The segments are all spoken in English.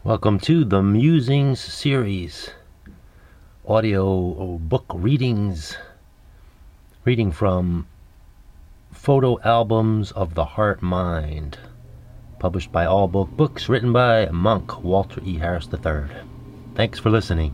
Welcome to the Musings series, audio book readings, reading from Photo Albums of the Heart Mind, published by All Book Books, written by Monk Walter E. Harris III. Thanks for listening.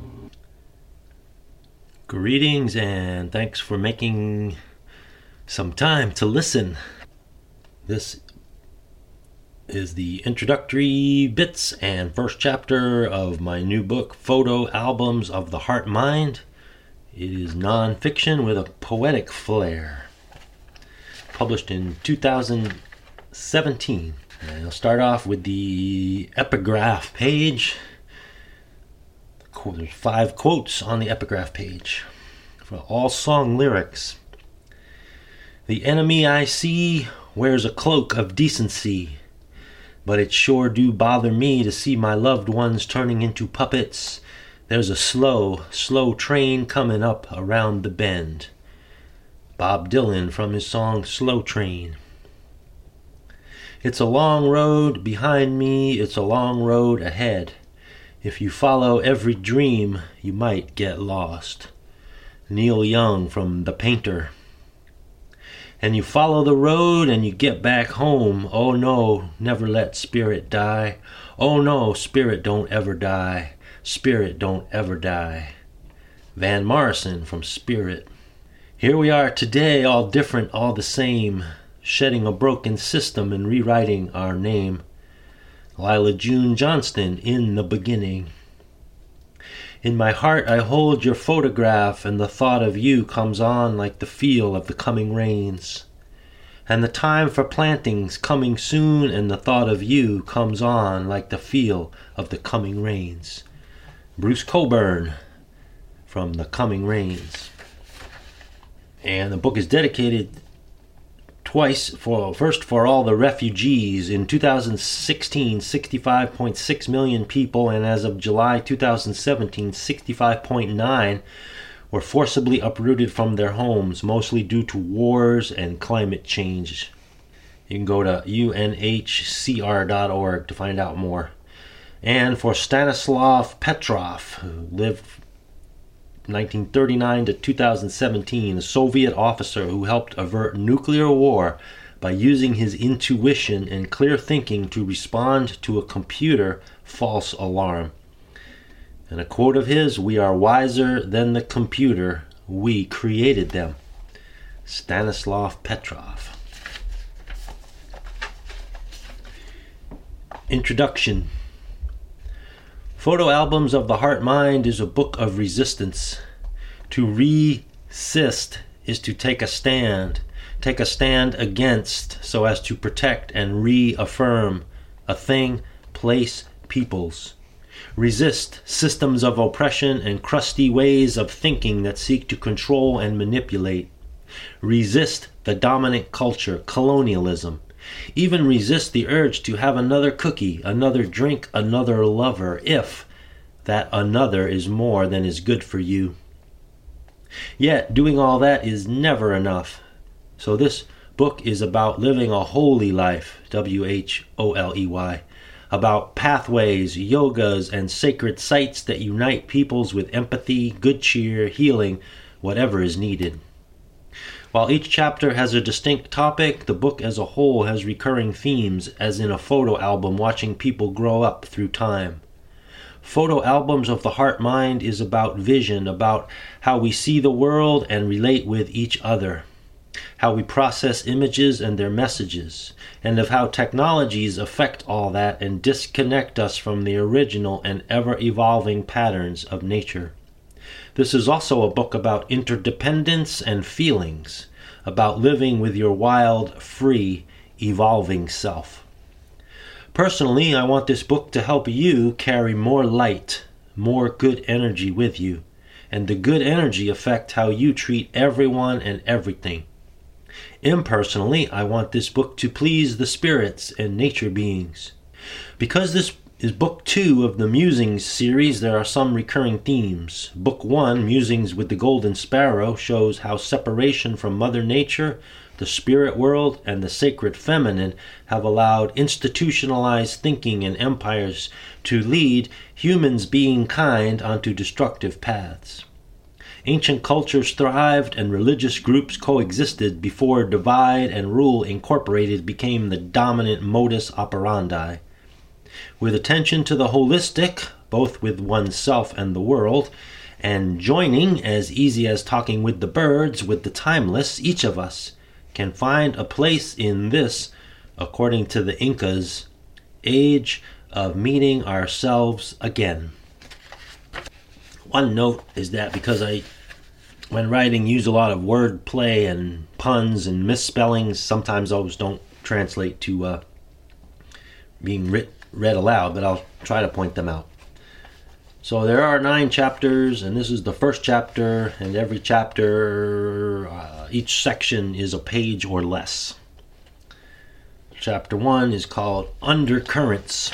Greetings and thanks for making some time to listen. This is the introductory bits and first chapter of my new book, Photo Albums of the Heart Mind. It is non-fiction with a poetic flair. Published in 2017. And I'll start off with the epigraph page. There's 5 quotes on the epigraph page for all song lyrics. The enemy I see wears a cloak of decency, but it sure do bother me to see my loved ones turning into puppets. There's a slow train coming up around the bend. Bob Dylan from his song Slow Train. It's a long road behind me, it's a long road ahead. If you follow every dream, you might get lost. Neil Young from The Painter. And you follow the road and you get back home. Oh no, never let spirit die. Oh no, spirit don't ever die. Spirit don't ever die. Van Morrison from Spirit. Here we are today, all different, all the same, shedding a broken system and rewriting our name. Lila June Johnston, In the Beginning. In my heart I hold your photograph, and the thought of you comes on like the feel of the coming rains. And the time for planting's coming soon, and the thought of you comes on like the feel of the coming rains. Bruce Cockburn from The Coming Rains. And the book is dedicated twice. First for all the refugees. In 2016, 65.6 million people, and as of July 2017, 65.9 were forcibly uprooted from their homes, mostly due to wars and climate change. You can go to unhcr.org to find out more. And for Stanislav Petrov, who lived 1939 to 2017, a Soviet officer who helped avert nuclear war by using his intuition and clear thinking to respond to a computer false alarm. And a quote of his, "We are wiser than the computer. We created them." Stanislav Petrov. Introduction. Photo Albums of the Heart Mind is a book of resistance. To resist is to take a stand against, so as to protect and reaffirm a thing, place, peoples. Resist systems of oppression and crusty ways of thinking that seek to control and manipulate. Resist the dominant culture, colonialism. Even resist the urge to have another cookie, another drink, another lover, if that another is more than is good for you. Yet, doing all that is never enough. So this book is about living a holy life, WHOLEY, about pathways, yogas, and sacred sites that unite peoples with empathy, good cheer, healing, whatever is needed. While each chapter has a distinct topic, the book as a whole has recurring themes, as in a photo album watching people grow up through time. Photo Albums of the Heart Mind is about vision, about how we see the world and relate with each other, how we process images and their messages, and of how technologies affect all that and disconnect us from the original and ever-evolving patterns of nature. This is also a book about interdependence and feelings, about living with your wild, free, evolving self. Personally, I want this book to help you carry more light, more good energy with you, and the good energy affect how you treat everyone and everything. Impersonally, I want this book to please the spirits and nature beings. Because this is Book 2 of the Musings series, there are some recurring themes. Book 1, Musings with the Golden Sparrow, shows how separation from Mother Nature the spirit world, and the sacred feminine have allowed institutionalized thinking in empires to lead humans being kind onto destructive paths. Ancient cultures thrived and religious groups coexisted before divide and rule incorporated became the dominant modus operandi. With attention to the holistic, both with oneself and the world, and joining, as easy as talking with the birds, with the timeless, each of us can find a place in this, according to the Incas, age of meeting ourselves again. One note is that because I, when writing, use a lot of word play and puns and misspellings, sometimes those don't translate to being read aloud, but I'll try to point them out. So there are 9 chapters, and this is the first chapter, and every chapter, each section is a page or less. Chapter 1 is called Undercurrents.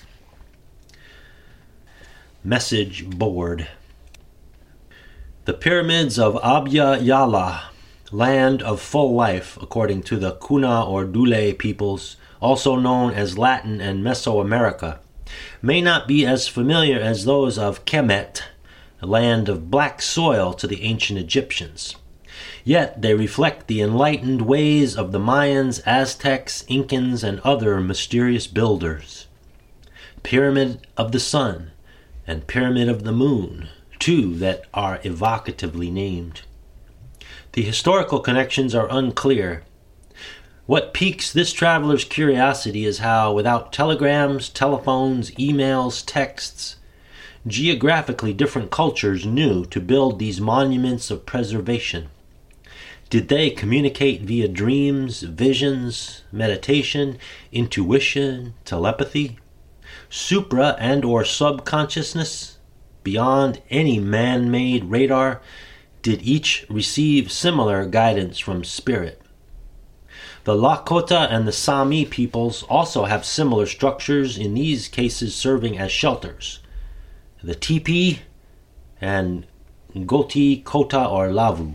Message Board. The pyramids of Abya Yala, land of full life, according to the Kuna or Dule peoples, also known as Latin and Mesoamerica, may not be as familiar as those of Kemet, a land of black soil to the ancient Egyptians. Yet they reflect the enlightened ways of the Mayans, Aztecs, Incans, and other mysterious builders. Pyramid of the Sun and Pyramid of the Moon, 2 that are evocatively named. The historical connections are unclear. What piques this traveler's curiosity is how, without telegrams, telephones, emails, texts, geographically different cultures knew to build these monuments of preservation. Did they communicate via dreams, visions, meditation, intuition, telepathy, supra and or subconsciousness? Beyond any man-made radar, did each receive similar guidance from spirit? The Lakota and the Sami peoples also have similar structures, in these cases serving as shelters. The teepee and Goti, Kota, or Lavu.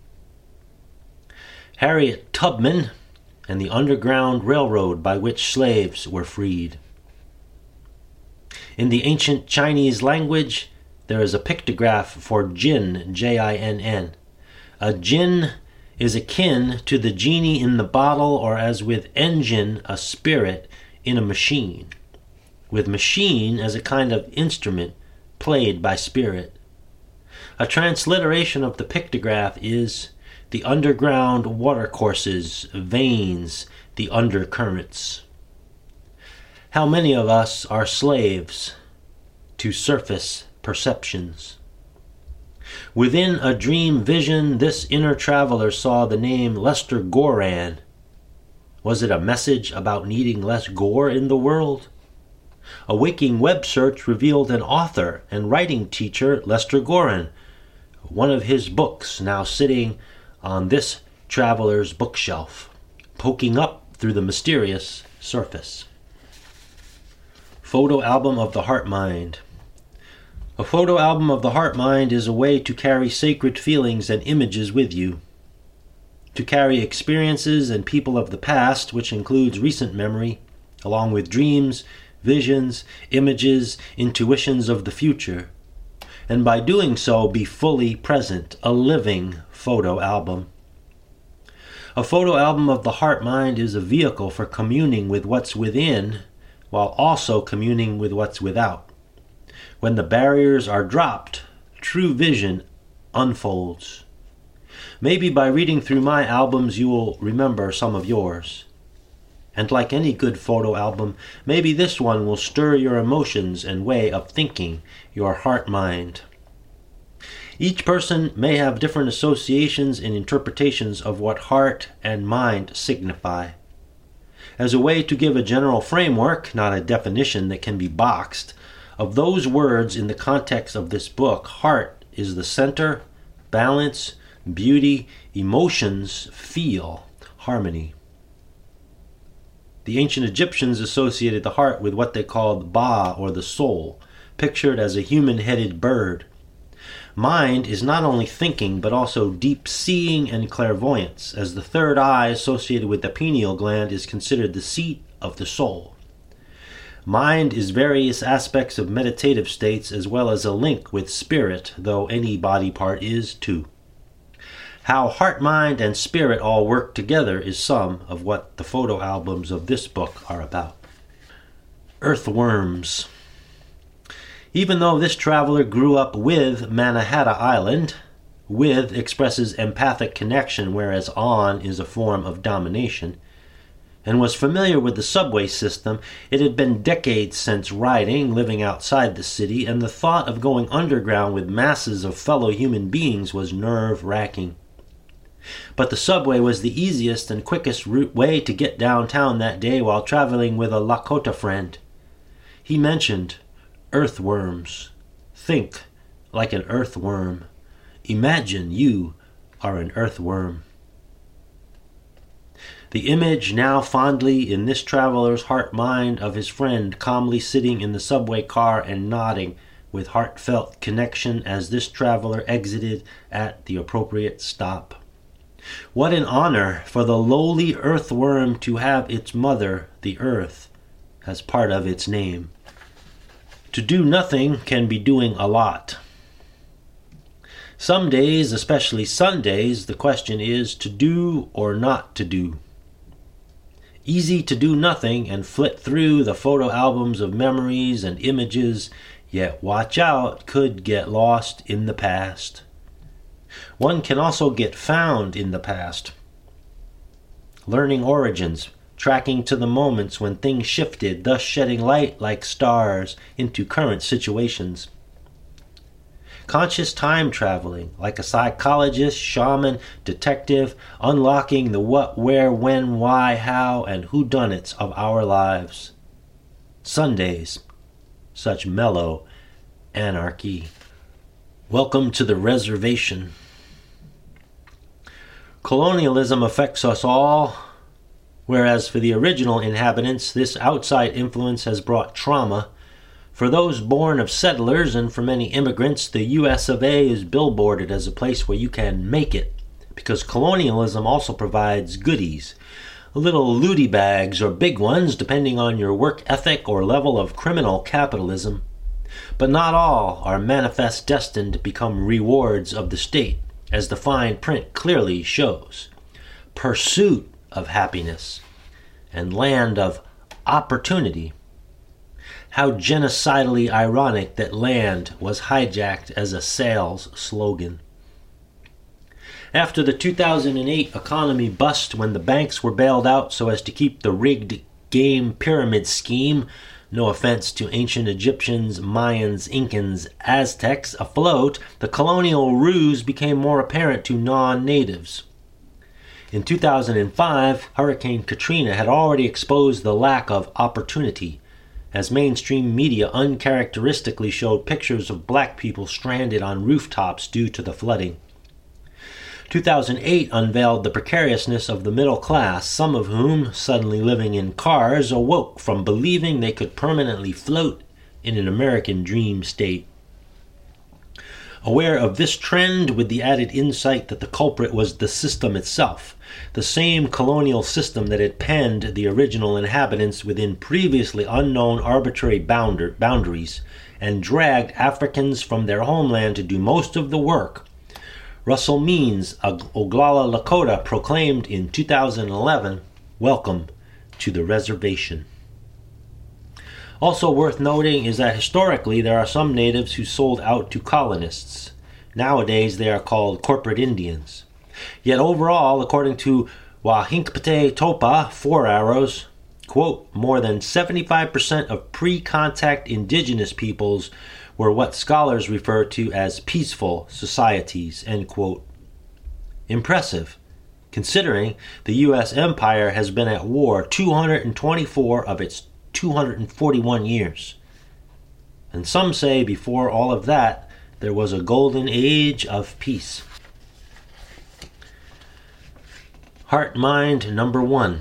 Harriet Tubman and the Underground Railroad by which slaves were freed. In the ancient Chinese language, there is a pictograph for jinn, J-I-N-N. A jinn is akin to the genie in the bottle, or as with engine, a spirit in a machine, with machine as a kind of instrument played by spirit. A transliteration of the pictograph is the underground watercourses, veins, the undercurrents. How many of us are slaves to surface perceptions? Within a dream vision, this inner traveler saw the name Lester Goran. Was it a message about needing less gore in the world? A waking web search revealed an author and writing teacher, Lester Goran, one of his books now sitting on this traveler's bookshelf, poking up through the mysterious surface. Photo album of the heart-mind. A photo album of the heart-mind is a way to carry sacred feelings and images with you, to carry experiences and people of the past, which includes recent memory, along with dreams, visions, images, intuitions of the future, and by doing so be fully present, a living photo album. A photo album of the heart-mind is a vehicle for communing with what's within, while also communing with what's without. When the barriers are dropped, true vision unfolds. Maybe by reading through my albums you will remember some of yours. And like any good photo album, maybe this one will stir your emotions and way of thinking, your heart-mind. Each person may have different associations and interpretations of what heart and mind signify. As a way to give a general framework, not a definition that can be boxed, of those words in the context of this book, heart is the center, balance, beauty, emotions, feel, harmony. The ancient Egyptians associated the heart with what they called Ba, or the soul, pictured as a human-headed bird. Mind is not only thinking, but also deep seeing and clairvoyance, as the third eye associated with the pineal gland is considered the seat of the soul. Mind is various aspects of meditative states as well as a link with spirit, though any body part is too. How heart, mind, and spirit all work together is some of what the photo albums of this book are about. Earthworms. Even though this traveler grew up with Mannahatta Island, with expresses empathic connection, whereas on is a form of domination, and was familiar with the subway system, it had been decades since riding, living outside the city, and the thought of going underground with masses of fellow human beings was nerve-wracking. But the subway was the easiest and quickest way to get downtown that day while traveling with a Lakota friend. He mentioned earthworms. Think like an earthworm. Imagine you are an earthworm. The image now fondly in this traveler's heart-mind of his friend calmly sitting in the subway car and nodding with heartfelt connection as this traveler exited at the appropriate stop. What an honor for the lowly earthworm to have its mother, the earth, as part of its name. To do nothing can be doing a lot. Some days, especially Sundays, the question is to do or not to do. Easy to do nothing and flit through the photo albums of memories and images, yet watch out, could get lost in the past. One can also get found in the past. Learning origins, tracking to the moments when things shifted, thus shedding light like stars into current situations. Conscious time traveling, like a psychologist, shaman, detective, unlocking the what, where, when, why, how, and whodunits of our lives. Sundays, such mellow anarchy. Welcome to the reservation. Colonialism affects us all, whereas for the original inhabitants, this outside influence has brought trauma. For those born of settlers and for many immigrants, the US of A is billboarded as a place where you can make it, because colonialism also provides goodies, little looty bags or big ones depending on your work ethic or level of criminal capitalism. But not all are manifest destined to become rewards of the state, as the fine print clearly shows. Pursuit of happiness and land of opportunity. How genocidally ironic that land was hijacked as a sales slogan. After the 2008 economy bust, when the banks were bailed out so as to keep the rigged game pyramid scheme, no offense to ancient Egyptians, Mayans, Incans, Aztecs, afloat, the colonial ruse became more apparent to non-natives. In 2005, Hurricane Katrina had already exposed the lack of opportunity, as mainstream media uncharacteristically showed pictures of black people stranded on rooftops due to the flooding. 2008 unveiled the precariousness of the middle class, some of whom, suddenly living in cars, awoke from believing they could permanently float in an American dream state. Aware of this trend, with the added insight that the culprit was the system itself, the same colonial system that had penned the original inhabitants within previously unknown arbitrary boundaries and dragged Africans from their homeland to do most of the work, Russell Means, Oglala Lakota, proclaimed in 2011, "Welcome to the reservation." Also worth noting is that historically there are some natives who sold out to colonists. Nowadays they are called corporate Indians. Yet overall, according to Wahinkpate Topa, 4 Arrows, quote, more than 75% of pre-contact indigenous peoples were what scholars refer to as peaceful societies, end quote. Impressive, considering the U.S. empire has been at war 224 of its 241 years. And some say before all of that, there was a golden age of peace. Heart-mind number 1.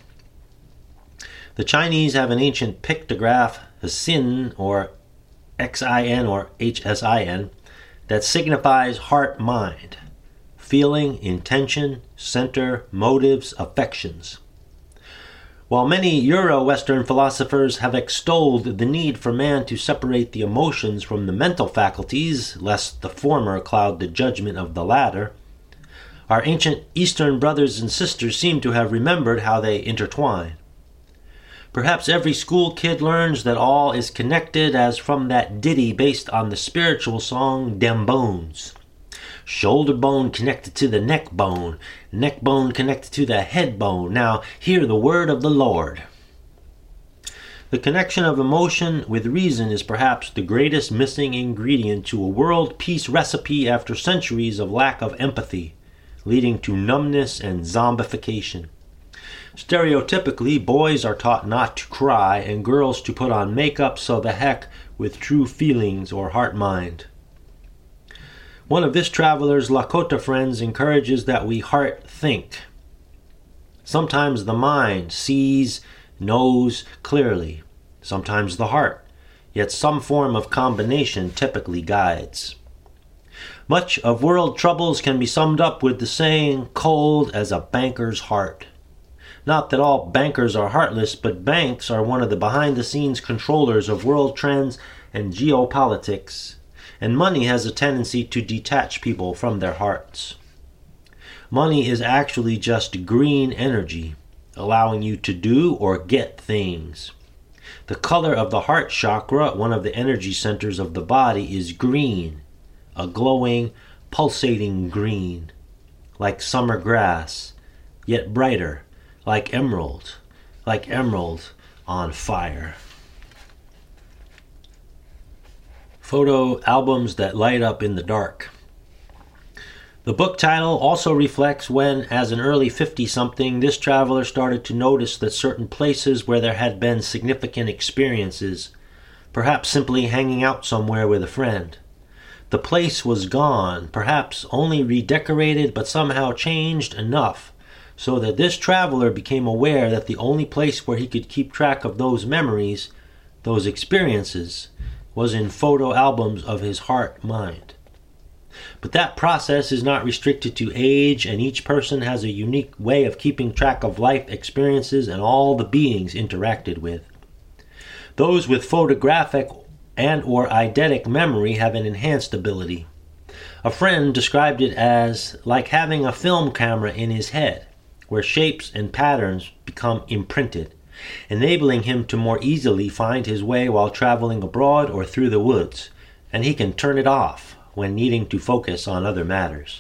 The Chinese have an ancient pictograph, Xin or Xin or HSIN, that signifies heart-mind, feeling, intention, center, motives, affections. While many Euro-Western philosophers have extolled the need for man to separate the emotions from the mental faculties, lest the former cloud the judgment of the latter, our ancient Eastern brothers and sisters seem to have remembered how they intertwine. Perhaps every school kid learns that all is connected as from that ditty based on the spiritual song Dem Bones. Shoulder bone connected to the neck bone connected to the head bone. Now hear the word of the Lord. The connection of emotion with reason is perhaps the greatest missing ingredient to a world peace recipe after centuries of lack of empathy, leading to numbness and zombification. Stereotypically, boys are taught not to cry and girls to put on makeup, so the heck with true feelings or heart-mind. One of this traveler's Lakota friends encourages that we heart think. Sometimes the mind sees, knows clearly, sometimes the heart, yet some form of combination typically guides. Much of world troubles can be summed up with the saying, cold as a banker's heart. Not that all bankers are heartless, but banks are one of the behind-the-scenes controllers of world trends and geopolitics, and money has a tendency to detach people from their hearts. Money is actually just green energy, allowing you to do or get things. The color of the heart chakra, one of the energy centers of the body, is green, a glowing, pulsating green, like summer grass, yet brighter, like emerald on fire. Photo albums that light up in the dark. The book title also reflects when, as an early 50-something, this traveler started to notice that certain places where there had been significant experiences, perhaps simply hanging out somewhere with a friend, the place was gone, perhaps only redecorated but somehow changed enough so that this traveler became aware that the only place where he could keep track of those memories, those experiences, was in photo albums of his heart-mind. But that process is not restricted to age, and each person has a unique way of keeping track of life experiences and all the beings interacted with. Those with photographic and or eidetic memory have an enhanced ability. A friend described it as like having a film camera in his head, where shapes and patterns become imprinted, enabling him to more easily find his way while traveling abroad or through the woods, and he can turn it off when needing to focus on other matters.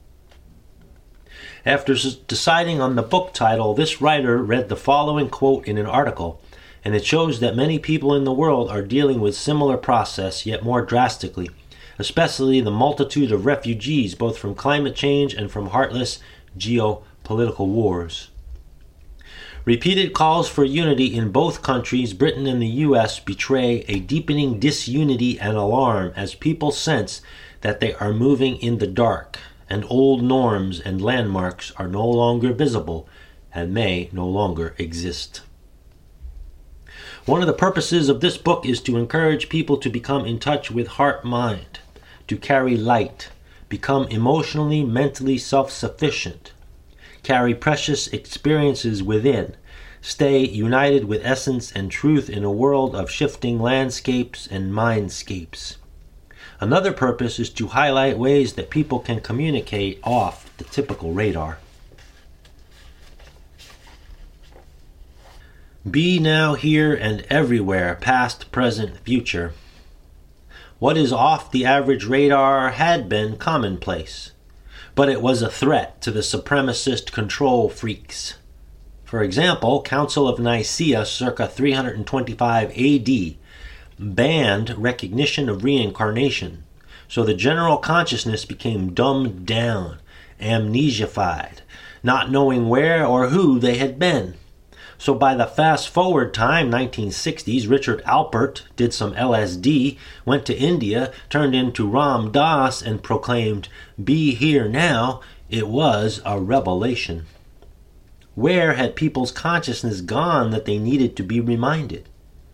After deciding on the book title, this writer read the following quote in an article, and it shows that many people in the world are dealing with similar process, yet more drastically, especially the multitude of refugees, both from climate change and from heartless geopolitical wars. Repeated calls for unity in both countries, Britain and the U.S., betray a deepening disunity and alarm as people sense that they are moving in the dark, and old norms and landmarks are no longer visible and may no longer exist. One of the purposes of this book is to encourage people to become in touch with heart-mind, to carry light, become emotionally, mentally self-sufficient, carry precious experiences within, stay united with essence and truth in a world of shifting landscapes and mindscapes. Another purpose is to highlight ways that people can communicate off the typical radar. Be now, here, and everywhere, past, present, future. What is off the average radar had been commonplace, but it was a threat to the supremacist control freaks. For example, Council of Nicaea circa 325 AD banned recognition of reincarnation, so the general consciousness became dumbed down, amnesiafied, not knowing where or who they had been. So by the fast-forward time, 1960s, Richard Alpert did some LSD, went to India, turned into Ram Dass, and proclaimed, "Be here now." It was a revelation. Where had people's consciousness gone that they needed to be reminded?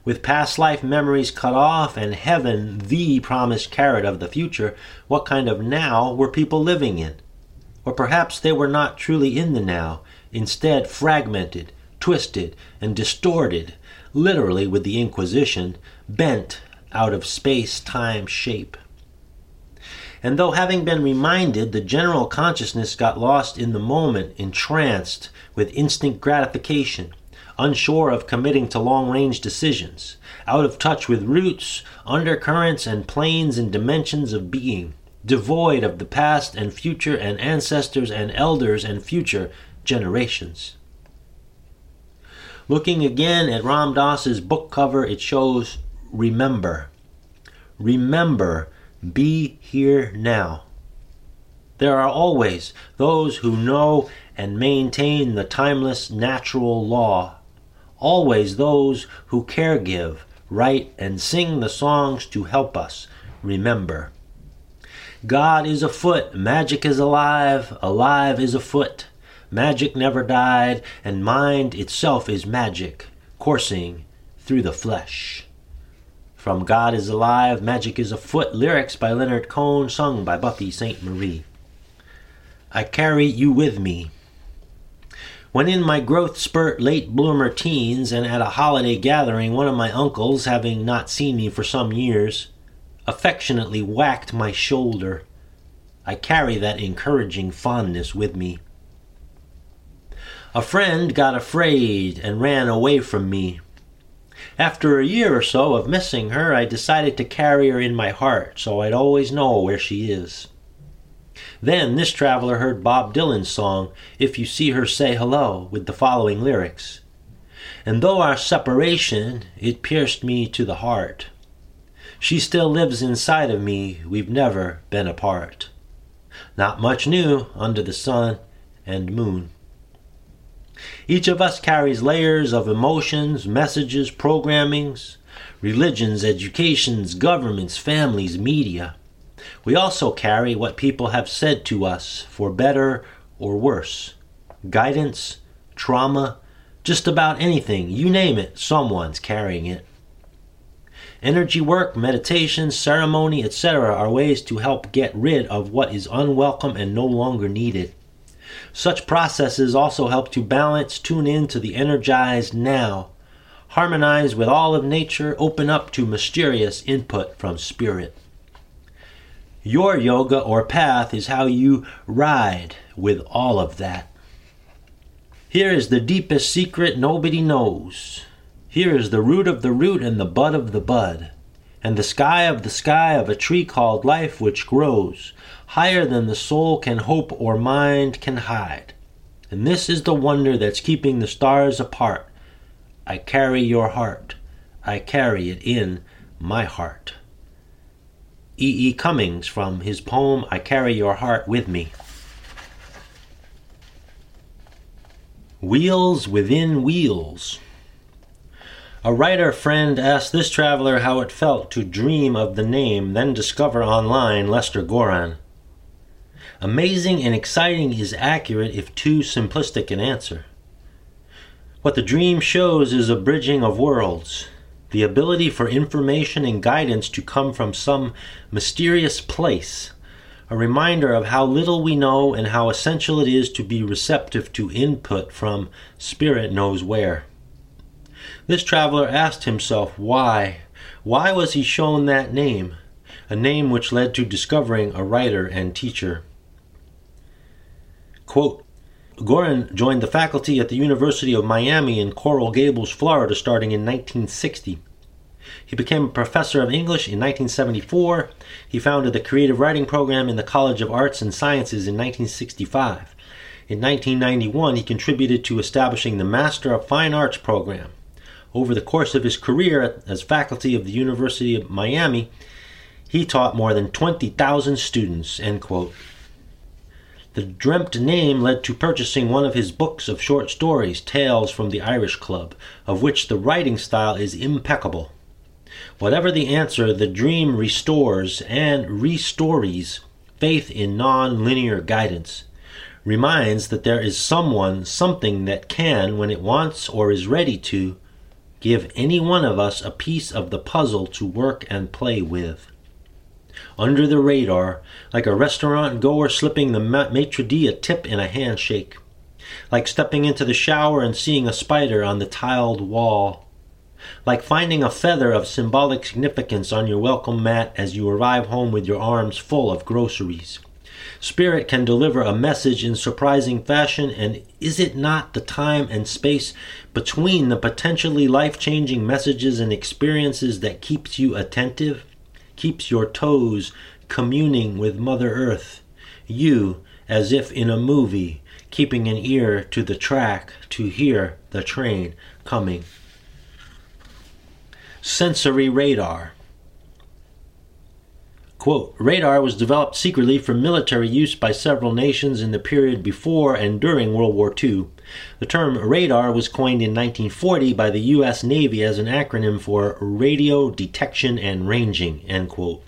With past life memories cut off and heaven the promised carrot of the future, what kind of now were people living in? Or perhaps they were not truly in the now, instead fragmented, twisted, and distorted, literally with the Inquisition, bent out of space-time shape. And though having been reminded, the general consciousness got lost in the moment, entranced with instant gratification, unsure of committing to long-range decisions, out of touch with roots, undercurrents, and planes and dimensions of being, devoid of the past and future and ancestors and elders and future generations. Looking again at Ram Dass's book cover, it shows remember. Remember, be here now. There are always those who know and maintain the timeless natural law. Always those who caregive, write, and sing the songs to help us remember. God is afoot, magic is alive, alive is afoot. Magic never died, and mind itself is magic, coursing through the flesh. From God is Alive, Magic is Afoot, lyrics by Leonard Cohen, sung by Buffy St. Marie. I carry you with me. When in my growth spurt late bloomer teens and at a holiday gathering, one of my uncles, having not seen me for some years, affectionately whacked my shoulder. I carry that encouraging fondness with me. A friend got afraid and ran away from me. After a year or so of missing her, I decided to carry her in my heart so I'd always know where she is. Then this traveler heard Bob Dylan's song, If You See Her Say Hello, with the following lyrics. And though our separation, it pierced me to the heart. She still lives inside of me, we've never been apart. Not much new under the sun and moon. Each of us carries layers of emotions, messages, programmings, religions, educations, governments, families, media. We also carry what people have said to us, for better or worse. Guidance, trauma, just about anything, you name it, someone's carrying it. Energy work, meditation, ceremony, etc. are ways to help get rid of what is unwelcome and no longer needed. Such processes also help to balance, tune in to the energized now, harmonize with all of nature, open up to mysterious input from spirit. Your yoga or path is how you ride with all of that. Here is the deepest secret nobody knows. Here is the root of the root and the bud of the bud, and the sky of a tree called life which grows higher than the soul can hope or mind can hide. And this is the wonder that's keeping the stars apart. I carry your heart. I carry it in my heart. E. E. Cummings from his poem, I Carry Your Heart With Me. Wheels within wheels. A writer friend asked this traveler how it felt to dream of the name, then discover online Lester Goran. Amazing and exciting is accurate if too simplistic an answer. What the dream shows is a bridging of worlds, the ability for information and guidance to come from some mysterious place, a reminder of how little we know and how essential it is to be receptive to input from spirit knows where. This traveler asked himself why. Why was he shown that name? A name which led to discovering a writer and teacher. Quote, Goran joined the faculty at the University of Miami in Coral Gables, Florida, starting in 1960. He became a professor of English in 1974. He founded the creative writing program in the College of Arts and Sciences in 1965. In 1991, he contributed to establishing the Master of Fine Arts program. Over the course of his career as faculty of the University of Miami, he taught more than 20,000 students, end quote. The dreamt name led to purchasing one of his books of short stories, Tales from the Irish Club, of which the writing style is impeccable. Whatever the answer, the dream restores and restories faith in non-linear guidance, reminds that there is someone, something that can, when it wants or is ready to, give any one of us a piece of the puzzle to work and play with. Under the radar, like a restaurant goer slipping the maitre d' a tip in a handshake, like stepping into the shower and seeing a spider on the tiled wall, like finding a feather of symbolic significance on your welcome mat as you arrive home with your arms full of groceries. Spirit can deliver a message in surprising fashion, and is it not the time and space between the potentially life-changing messages and experiences that keeps you attentive, keeps your toes communing with Mother Earth, you, as if in a movie, keeping an ear to the track to hear the train coming? Sensory radar. Quote, radar was developed secretly for military use by several nations in the period before and during World War II. The term radar was coined in 1940 by the U.S. Navy as an acronym for Radio Detection and Ranging, end quote.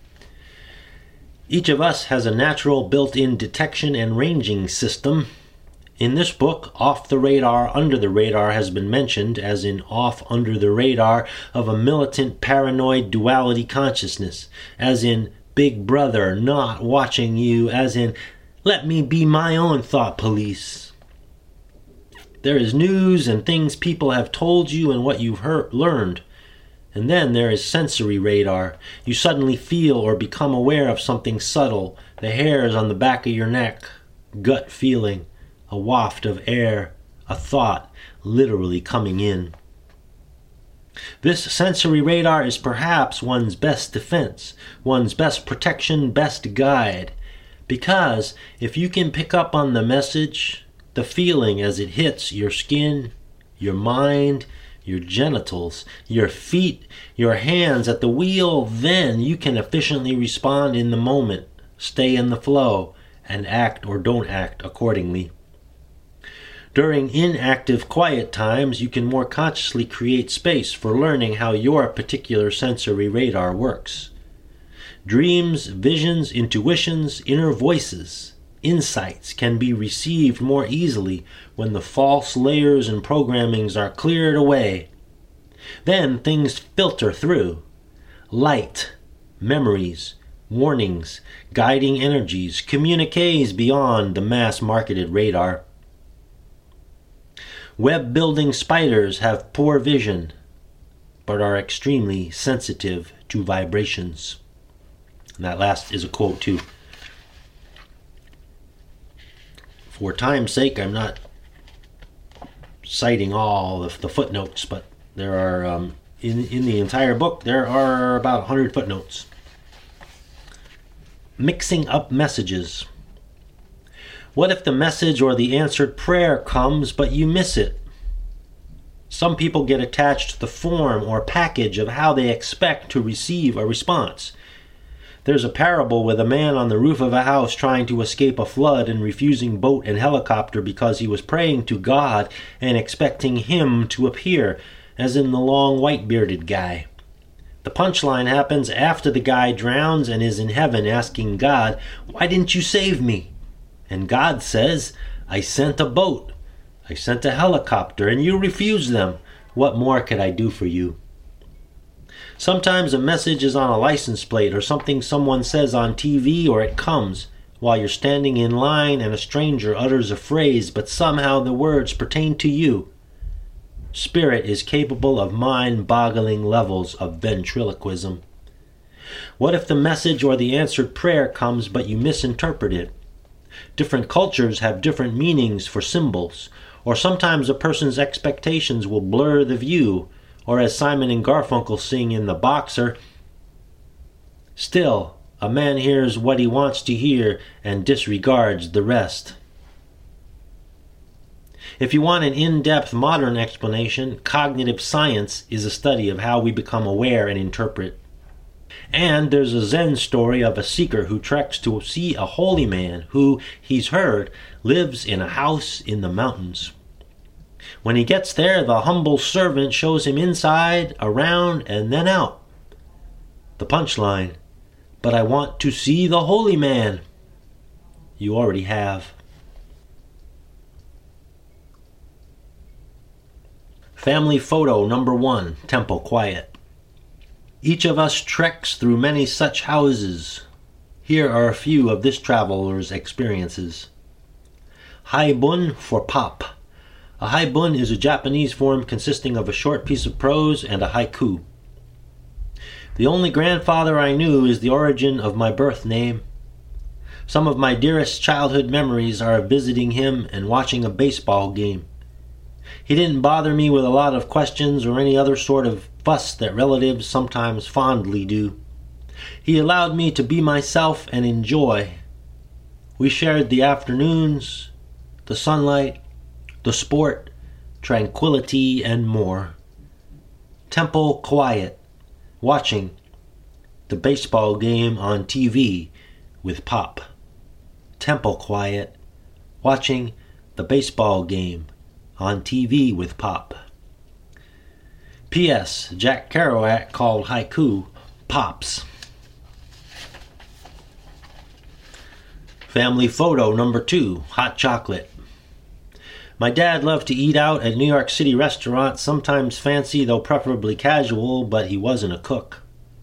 Each of us has a natural built-in detection and ranging system. In this book, off the radar, under the radar has been mentioned, as in off under the radar of a militant paranoid duality consciousness, as in Big Brother not watching you, as in let me be my own thought police. There is news and things people have told you and what you've learned. And then there is sensory radar. You suddenly feel or become aware of something subtle, the hairs on the back of your neck, gut feeling, a waft of air, a thought literally coming in. This sensory radar is perhaps one's best defense, one's best protection, best guide. Because if you can pick up on the message, the feeling as it hits your skin, your mind, your genitals, your feet, your hands at the wheel, then you can efficiently respond in the moment, stay in the flow, and act or don't act accordingly. During inactive quiet times, you can more consciously create space for learning how your particular sensory radar works. Dreams, visions, intuitions, inner voices, insights can be received more easily when the false layers and programmings are cleared away. Then things filter through. Light, memories, warnings, guiding energies, communiques beyond the mass-marketed radar. Web-building spiders have poor vision, but are extremely sensitive to vibrations. And that last is a quote too. For time's sake, I'm not citing all of the footnotes, but there are, in the entire book, there are about 100 footnotes. Mixing up messages. What if the message or the answered prayer comes, but you miss it? Some people get attached to the form or package of how they expect to receive a response. There's a parable with a man on the roof of a house trying to escape a flood and refusing boat and helicopter because he was praying to God and expecting Him to appear, as in the long white-bearded guy. The punchline happens after the guy drowns and is in heaven asking God, "Why didn't you save me?" And God says, "I sent a boat, I sent a helicopter, and you refused them. What more could I do for you?" Sometimes a message is on a license plate or something someone says on TV, or it comes while you're standing in line and a stranger utters a phrase, but somehow the words pertain to you. Spirit is capable of mind-boggling levels of ventriloquism. What if the message or the answered prayer comes, but you misinterpret it? Different cultures have different meanings for symbols, or sometimes a person's expectations will blur the view, or as Simon and Garfunkel sing in The Boxer, "Still, a man hears what he wants to hear and disregards the rest." If you want an in-depth modern explanation, cognitive science is a study of how we become aware and interpret. And there's a Zen story of a seeker who treks to see a holy man who, he's heard, lives in a house in the mountains. When he gets there, the humble servant shows him inside, around, and then out. The punchline, "But I want to see the holy man." You already have. Family photo number 1, Temple Quiet. Each of us treks through many such houses. Here are a few of this traveler's experiences. Haibun for pop. A haibun is a Japanese form consisting of a short piece of prose and a haiku. The only grandfather I knew is the origin of my birth name. Some of my dearest childhood memories are of visiting him and watching a baseball game. He didn't bother me with a lot of questions or any other sort of fuss that relatives sometimes fondly do. He allowed me to be myself and enjoy. We shared the afternoons, the sunlight, the sport, tranquility, and more. Temple Quiet, watching the baseball game on TV with Pop. Temple Quiet, watching the baseball game on TV with Pop. P.S. Jack Kerouac called haiku pops. Family photo number 2, hot chocolate. My dad loved to eat out at New York City restaurants, sometimes fancy though preferably casual, but he wasn't a cook.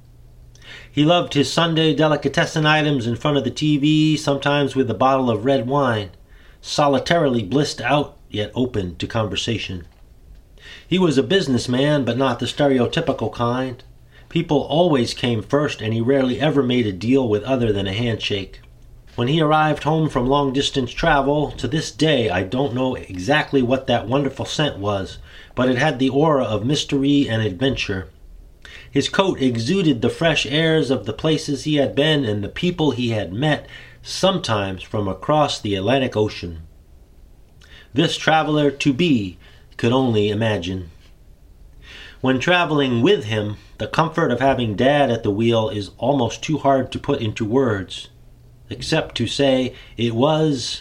He loved his Sunday delicatessen items in front of the TV, sometimes with a bottle of red wine, solitarily blissed out yet open to conversation. He was a businessman, but not the stereotypical kind. People always came first, and he rarely ever made a deal with other than a handshake. When he arrived home from long-distance travel, to this day I don't know exactly what that wonderful scent was, but it had the aura of mystery and adventure. His coat exuded the fresh airs of the places he had been and the people he had met, sometimes from across the Atlantic Ocean. This traveler to be could only imagine. When traveling with him, the comfort of having Dad at the wheel is almost too hard to put into words, except to say it was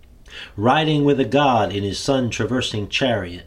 riding with a god in his sun-traversing chariot.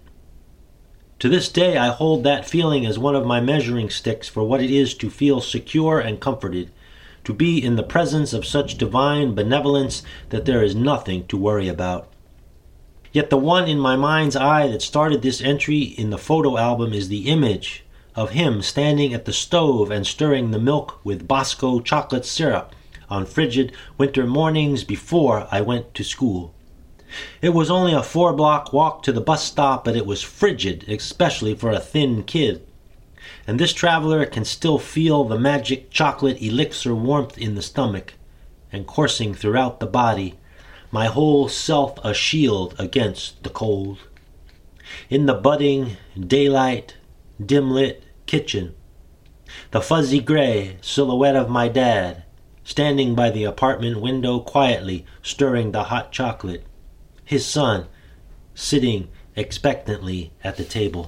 To this day I hold that feeling as one of my measuring sticks for what it is to feel secure and comforted, to be in the presence of such divine benevolence that there is nothing to worry about. Yet the one in my mind's eye that started this entry in the photo album is the image of him standing at the stove and stirring the milk with Bosco chocolate syrup on frigid winter mornings before I went to school. It was only a 4-block walk to the bus stop, but it was frigid, especially for a thin kid. And this traveler can still feel the magic chocolate elixir warmth in the stomach and coursing throughout the body, my whole self a shield against the cold. In the budding, daylight, dim-lit kitchen, the fuzzy gray silhouette of my dad, standing by the apartment window quietly stirring the hot chocolate, his son sitting expectantly at the table.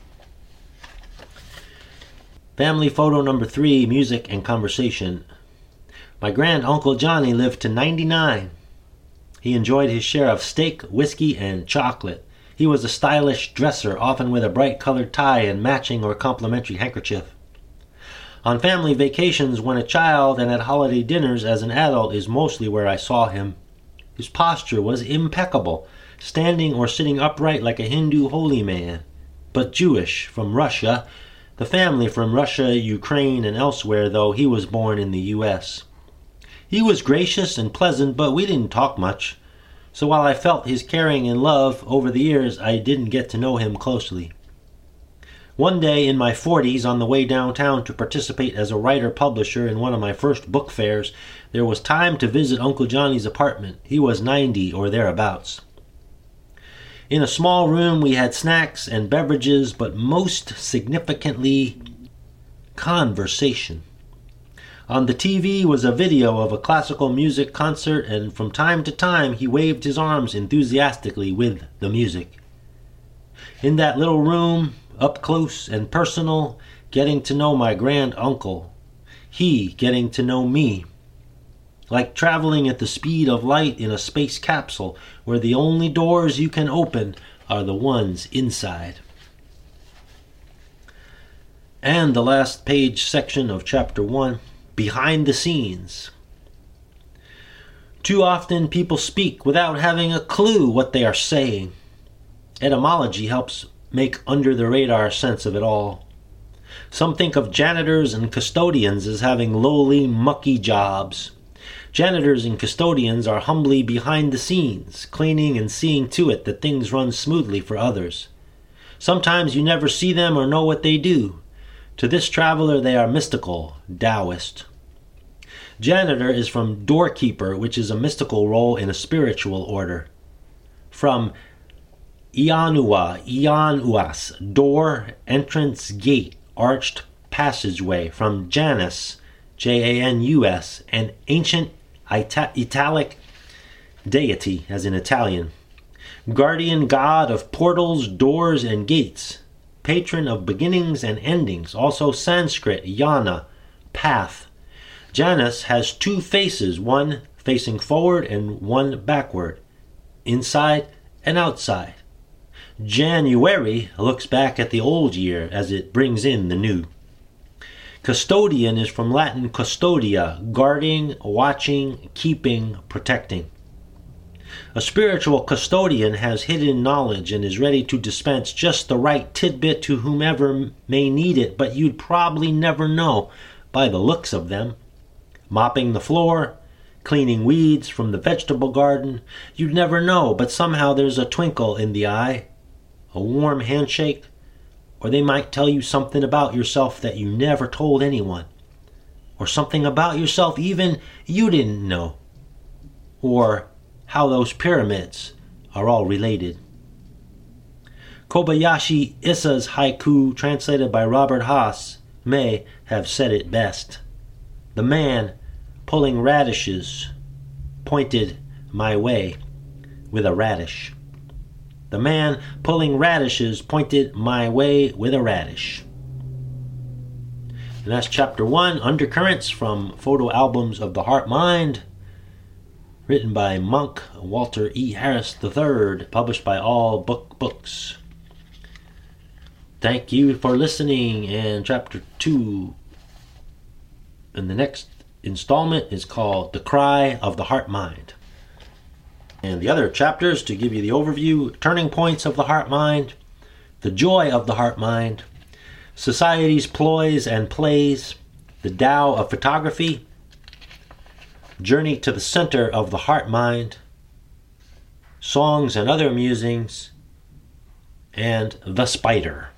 Family photo number 3, music and conversation. My grand-uncle Johnny lived to 99. He enjoyed his share of steak, whiskey, and chocolate. He was a stylish dresser, often with a bright-colored tie and matching or complementary handkerchief. On family vacations when a child and at holiday dinners as an adult is mostly where I saw him. His posture was impeccable, standing or sitting upright like a Hindu holy man, but Jewish, from Russia, the family from Russia, Ukraine, and elsewhere, though he was born in the U.S. He was gracious and pleasant, but we didn't talk much, so while I felt his caring and love, over the years I didn't get to know him closely. One day in my 40s, on the way downtown to participate as a writer-publisher in one of my first book fairs, there was time to visit Uncle Johnny's apartment. He was 90 or thereabouts. In a small room we had snacks and beverages, but most significantly, conversation. On the TV was a video of a classical music concert, and from time to time he waved his arms enthusiastically with the music. In that little room, up close and personal, getting to know my grand-uncle, he getting to know me. Like traveling at the speed of light in a space capsule where the only doors you can open are the ones inside. And the last page section of chapter 1, behind the scenes. Too often people speak without having a clue what they are saying. Etymology helps make under the radar sense of it all. Some think of janitors and custodians as having lowly, mucky jobs. Janitors and custodians are humbly behind the scenes, cleaning and seeing to it that things run smoothly for others. Sometimes you never see them or know what they do. To this traveler they are mystical, Taoist. Janitor is from doorkeeper, which is a mystical role in a spiritual order. From Ianuas, door, entrance, gate, arched passageway. From Janus, Janus, an ancient Italic deity, as in Italian. Guardian god of portals, doors, and gates. Patron of beginnings and endings. Also Sanskrit, Yana, path. Janus has two faces, one facing forward and one backward, inside and outside. January looks back at the old year as it brings in the new. Custodian is from Latin custodia, guarding, watching, keeping, protecting. A spiritual custodian has hidden knowledge and is ready to dispense just the right tidbit to whomever may need it, but you'd probably never know by the looks of them. Mopping the floor, cleaning weeds from the vegetable garden, you'd never know, but somehow there's a twinkle in the eye, a warm handshake, or they might tell you something about yourself that you never told anyone, or something about yourself even you didn't know, or how those pyramids are all related. Kobayashi Issa's haiku, translated by Robert Haas, may have said it best. The man pulling radishes pointed my way with a radish. The man pulling radishes pointed my way with a radish. And that's chapter 1, Undercurrents, from Photo Albums of the Heart Mind, written by monk Walter E. Harris III, published by All Book Books. Thank you for listening. And chapter 2 and the next installment is called The Cry of the Heart Mind. And the other chapters, to give you the overview: Turning Points of the Heart Mind, The Joy of the Heart Mind, Society's Ploys and Plays, The Tao of Photography, Journey to the Center of the Heart Mind, Songs and Other Musings, and The Spider.